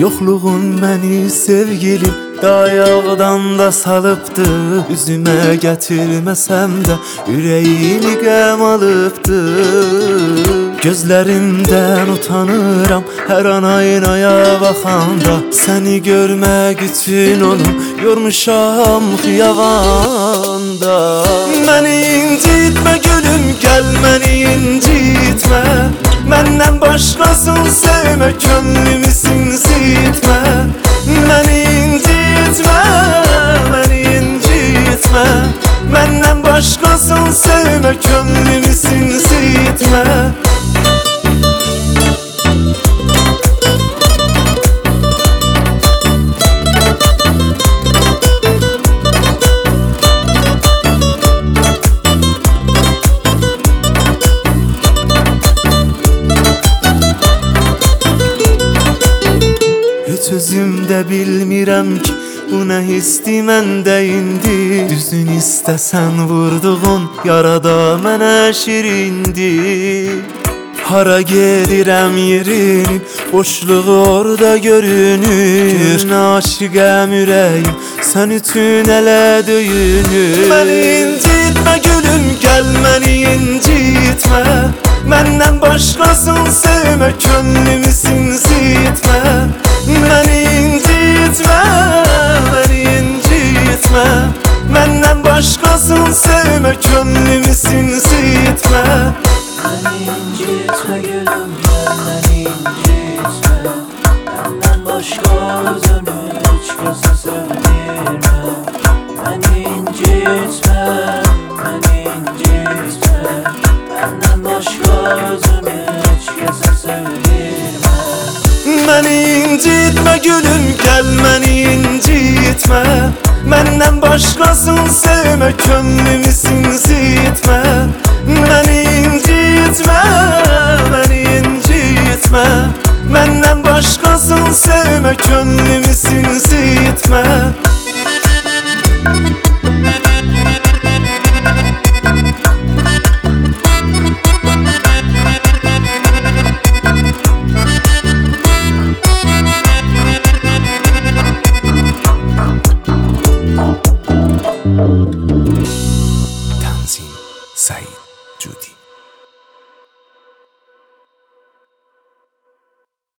Yoxluğun məni sevgilim dayaqdan da salıbdı. Üzümə gətirməsəm də ürəyimi qəm alıbdı. Gözlərimdən utanıram hər an aynaya baxanda. Səni görmək üçün onu yormuşam xiyabanda. Məni incitmə gülüm, gəl məni incitmə. Məndən başqasını sevmə, könlümü incitmə. Məni incitmə, məni incitmə. Məndən başqasını sevmə, könlümü incitmə. Heç özümdə bilmirəm ki, bu nə hisdi məndə indi. Düzün istəsən vurduğun yarada mənə şirindir. Hara gedirəm yerinin boşluğu orada görünür. Aşiqəm ürəyim sən üçün elə döyünür. Məni incitmə gülüm, gəl məni incitmə. Məndən başqasını sevmə, könlümü incitmə. Məni incitmə, məni incitmə. Məndən başqasını sevmə, könlümü incitmə. Məni incitmə gülüm, gəl məni incitmə. Məndən başqa özünü heç kəsə sevdirmə. Məni incitmə, məni incitmə. Məndən başqa özünü heç kəsə sevdirmə. Məni incitmə gülüm, gəl məni incitmə. Məndən başqasını sevmə, könlümü incitmə. Məni incitmə, məni incitmə. Məndən başqasını sevmə, könlümü incitmə. Tanzim Said.